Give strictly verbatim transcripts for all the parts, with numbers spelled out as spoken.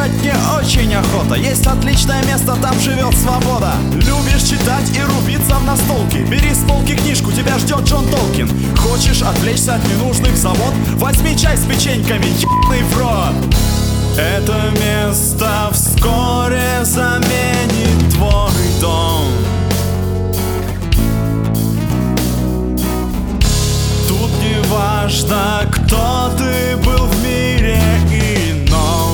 врать мне очень охота. Есть отличное место, там живет свобода. Любишь читать и рубиться в настолке? Бери с полки книжку, тебя ждет Джон Толкин. Хочешь отвлечься от ненужных забот? Возьми чай с печеньками, ебаный в рот. Это место вскоре заменит твой дом. Тут не важно, кто ты был в мире ином.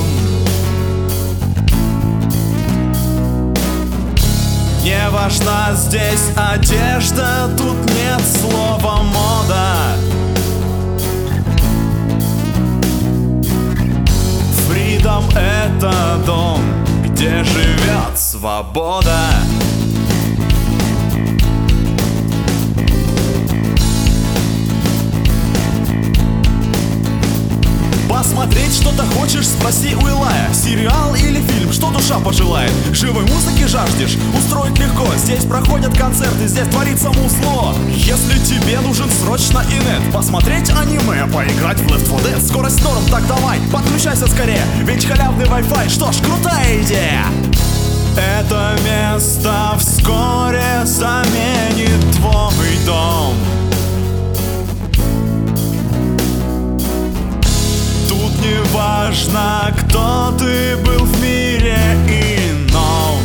Не важна здесь одежда, тут нет слова мода. Фридом — это дом, где живет свобода. Посмотреть что-то хочешь, спроси у Илая. Сериал или фильм, что душа пожелает. Живой музыки жаждешь, устроить легко. Здесь проходят концерты, здесь творится музло. Если тебе нужен срочно инет, посмотреть аниме, поиграть в Left фор Dead. Скорость норм, так давай, подключайся скорее, ведь халявный Wi-Fi, что ж, крутая идея. Это место вскоре заменит твой дом. Не важно, кто ты был в мире ином.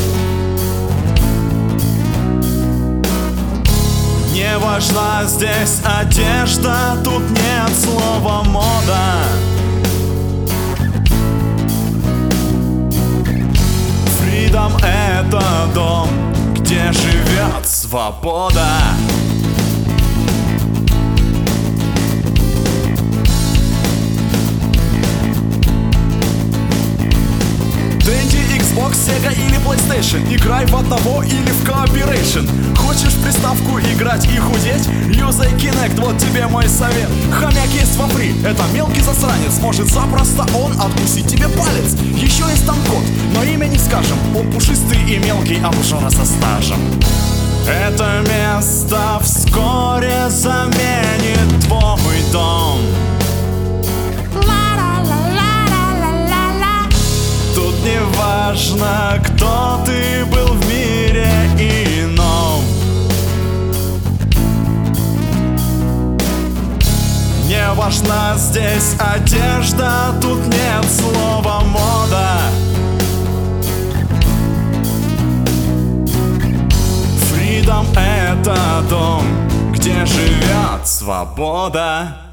Не важна здесь одежда, тут нет слова мода. Фридом — это дом, где живет свобода. Xbox, Sega или PlayStation. Играй в одного или в Cooperation. Хочешь в приставку играть и худеть? Юзай Kinect, вот тебе мой совет. Хомяк есть во фри, это мелкий засранец. Может запросто он откусить тебе палец. Еще есть там кот, но имя не скажем. Он пушистый и мелкий, обжора со стажем. Это место вскоре заменит твой дом. Тут не важно, кто ты был в мире ином. Не важна здесь одежда, тут нет слова мода. Фридом — это дом, где живет свобода.